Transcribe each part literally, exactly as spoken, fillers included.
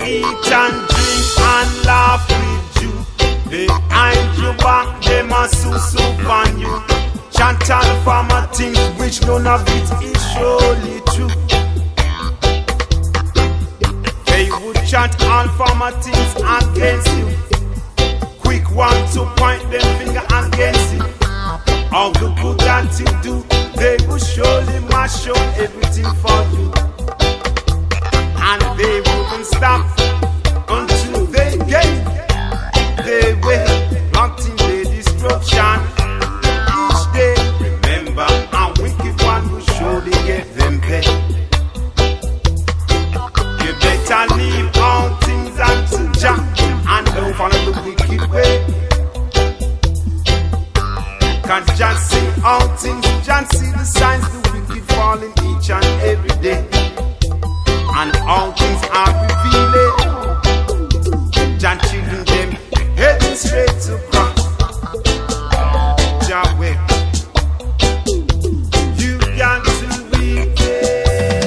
eat and drink and laugh with you. Behind your back, them a so on you. Chant all farmer things which none of it is surely true. They would chant all farmer things against you. Quick one to point them finger against you. All the good that you do, they will surely mash up everything for you. And they wouldn't stop until they get their way, plotting their destruction. Each day, remember, a wicked one will surely get them paid. You better leave all things unto Jah and don't follow the wicked way. Cause Jah see all things, Jah see the signs, the wicked falling each and every day. And all things are revealing. Jah children them heading straight to cross. Jah way. You got to be there.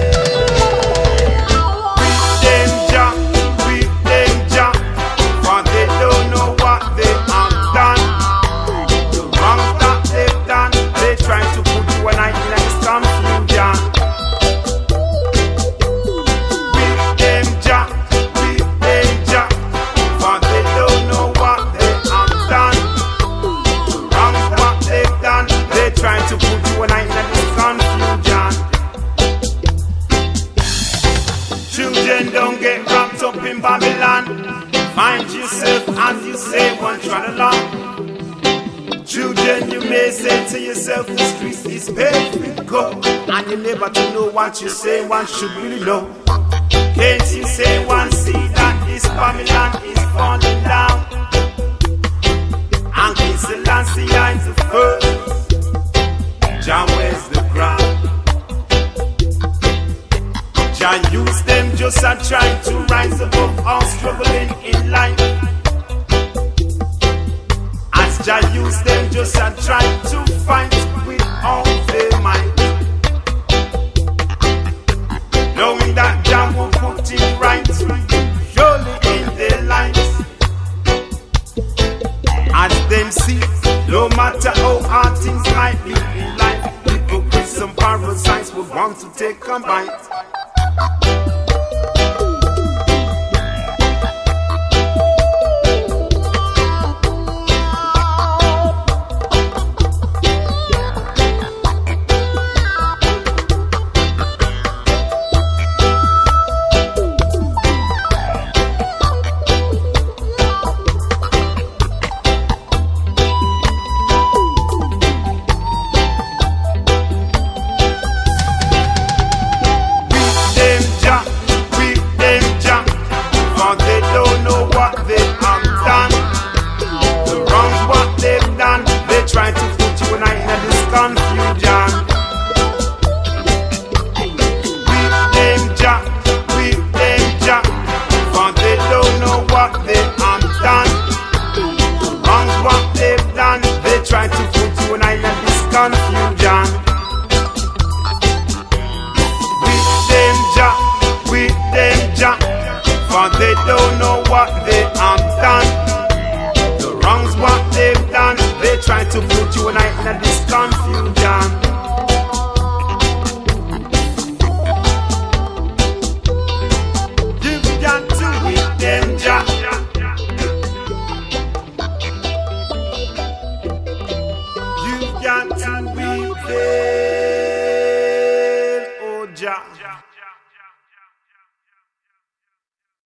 With them Jah, with them Jah, for they don't know what they have done. The wrong that they've done, they try to put you and I in this confusion. Trying to put you and I in this confusion. Children, don't get wrapped up in Babylon. Find yourself as you say one trot along. Children, you may say to yourself, the streets is paved with gold, and you never to know what you say, one should really know. Can't you say one see that this Babylon is falling down? And King Selassie is the first. Jah wears the crown. Jah use them just a trying to rise above all struggling in life. As Jah use them just a trying to fight with all their might. Knowing that Jah will put it right surely in their lives. As them see, no matter how hard things might be in life, hypocrites and parasites would want to take a bite. Trying to put you and I in this confusion. With them Jah, with them Jah, for they don't know what they have done. The wrongs what they've done, they try to put you and I in this confusion. With them Jah, with them Jah, for they don't know what they have done. The wrongs what they've done, they try to put you and I in this confusion.